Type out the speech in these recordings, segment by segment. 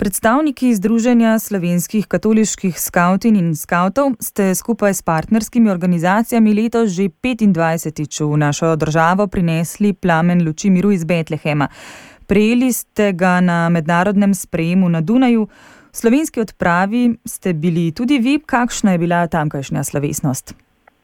Predstavniki Združenja slovenskih katoliških skavtin in skavtov ste skupaj s partnerskimi organizacijami letos že 25. v našo državo prinesli plamen luči miru iz Betlehema. Prejeli ste ga na mednarodnem sprejemu na Dunaju. V slovenski odpravi ste bili tudi vi. Kakšna je bila tamkajšnja slovesnost?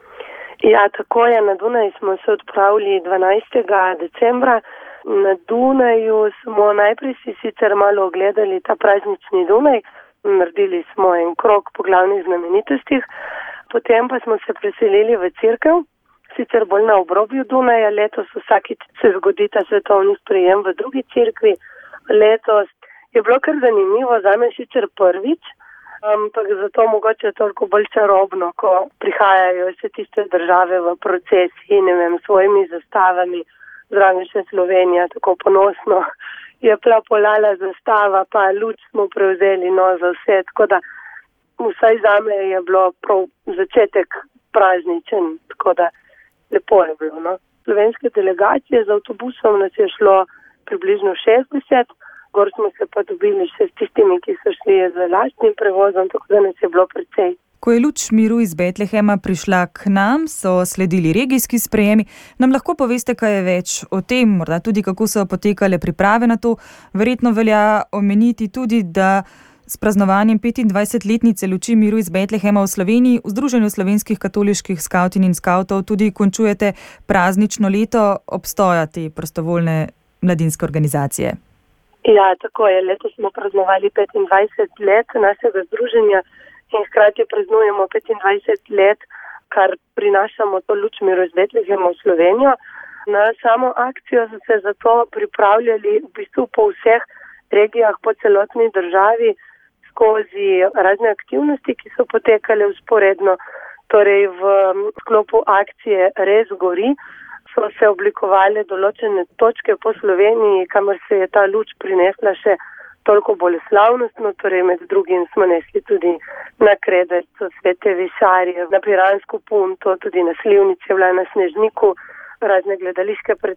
Ja, tako je. Na Dunaj smo se odpravili 12. decembra. Na Dunaju smo najprej si sicer malo ogledali ta praznični Dunaj. Naredili smo en krog po glavnih znamenitostih. Potem pa smo se preselili v cerkev, sicer bolj na obrobju Dunaja. Letos vsakič se zgodi ta svetovni sprejem v drugi cerkvi. Letos je bilo kar zanimivo, zame sicer prvič, ampak zato mogoče toliko bolj čarobno, ko prihajajo vse tiste države v procesiji, s svojimi zastavami, zraven še Slovenija, tako ponosno je plapolala zastava, pa luč smo prevzeli za vse, tako da vsaj zame je bilo prav začetek prazničen, tako da lepo je bilo. Slovenske delegacije z avtobusom nas je šlo približno 60, gor smo se pa dobili še s tistimi, ki so šli z lastnim prevozom, tako da nas je bilo precej. Ko je luč miru iz Betlehema prišla k nam, so sledili regijski sprejemi. Nam lahko poveste kaj več o tem, morda tudi kako so potekale priprave na to? Verjetno velja omeniti tudi, da s praznovanjem 25-letnice luči miru iz Betlehema v Sloveniji v Združenju slovenskih katoliških skavtin in skavtov tudi končujete praznično leto obstoja te prostovoljne mladinske organizacije. Ja, tako je. Letos smo praznovali 25 let našega združenja in hkrati praznujemo 25 let, kar prinašamo to luč miru iz Betlehema v Slovenijo. Na samo akcijo so se zato pripravljali v bistvu po vseh regijah po celotni državi skozi razne aktivnosti, ki so potekale vzporedno. Torej v sklopu akcije Res gori so se oblikovali določene točke po Sloveniji, kamor se je ta luč prinesla še toliko bolj slavnostno, torej med drugim smo nesli tudi na Kredarico, Svete Višarje, na Piransko punto, tudi na Slivnici, na Snežniku, razne gledališke predstave.